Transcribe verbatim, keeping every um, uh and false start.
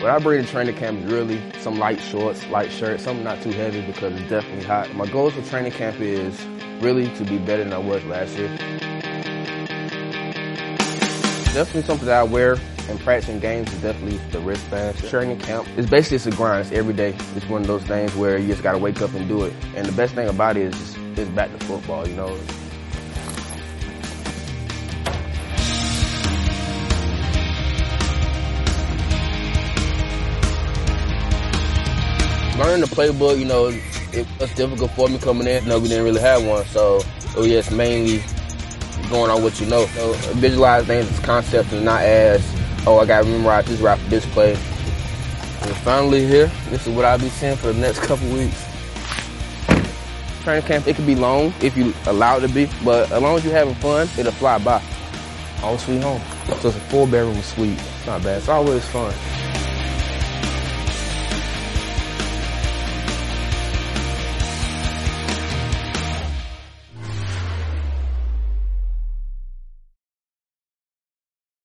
What I bring to training camp is really some light shorts, light shirts, something not too heavy because it's definitely hot. My goals for training camp is really to be better than I was last year. Definitely something that I wear in practice and games is definitely the wristband. Training camp is basically it's a grind. It's every day. It's one of those things where you just got to wake up and do it. And the best thing about it is just, it's back to football, you know. Learning the playbook, you know, it was difficult for me coming in. You know, we didn't really have one, so it was just mainly going on what you know. So visualize things as concepts and not as, oh, I got to memorize this route for this play. And finally here, this is what I'll be seeing for the next couple weeks. Training camp, it can be long if you allow it to be, but as long as you're having fun, it'll fly by. Home sweet home. So it's a four bedroom suite. It's not bad. It's always fun.